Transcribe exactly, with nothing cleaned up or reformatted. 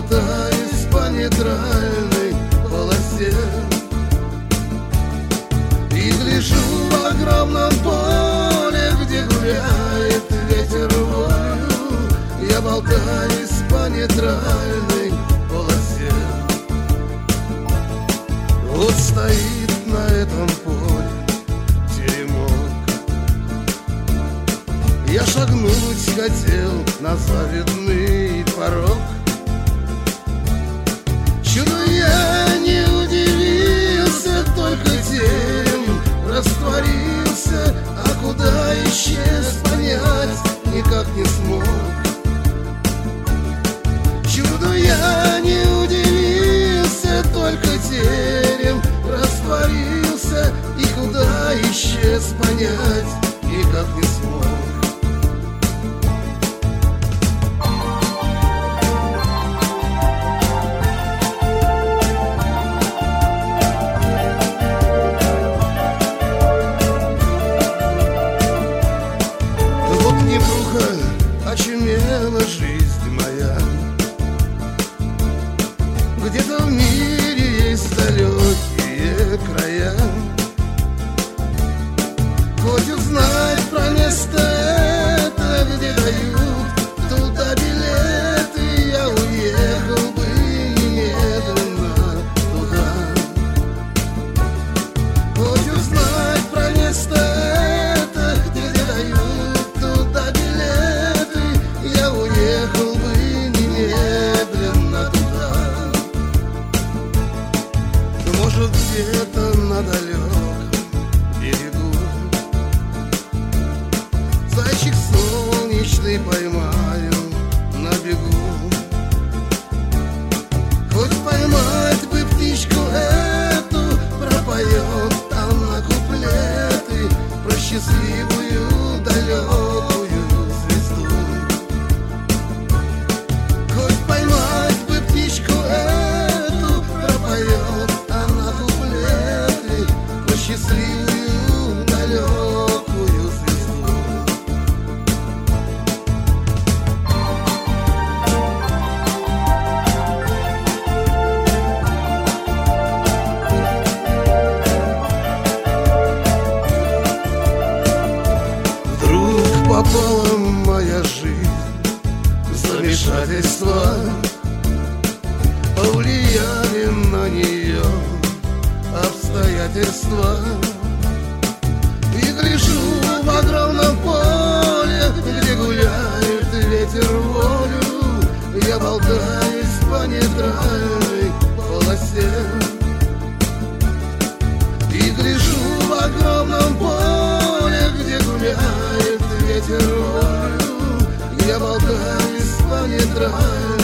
болтаюсь по нейтральной полосе и гляжу в огромном поле, где гуляет ветер волю. Я болтаюсь по нейтральной полосе. Вот стоит на этом поле теремок. Я шагнуть хотел на заветный порог. Чудо я не удивился, только терем растворился, а куда исчез, понять никак не смог. Чудо я не удивился, только терем растворился, и куда исчез, понять никак не смог. Очумела жизнь моя. Где-то в мире есть далекие края. Хоть узнать про место это, где дают туда билеты, я уехал бы немедленно туда. Хоть узнать про место это, где дают туда билеты, я уехал бы немедленно туда. Может, где-то на далеком берегу зайчик солнечный поймаю на бегу. Хоть поймать бы птичку эту, пропоет там на куплеты про счастливую далекую звезду. Хоть поймать бы птичку эту, пропоет там на куплеты про счастливую далекую звезду. Вдруг попала моя жизнь в замешательство, повлияли на нее обстоятельства. И гляжу в огромном поле, где гуляет ветер волю. Я болтаюсь по нейтральной полосе и гляжу в огромном поле, где гуляет ветер волю. Я болтаюсь по нейтральной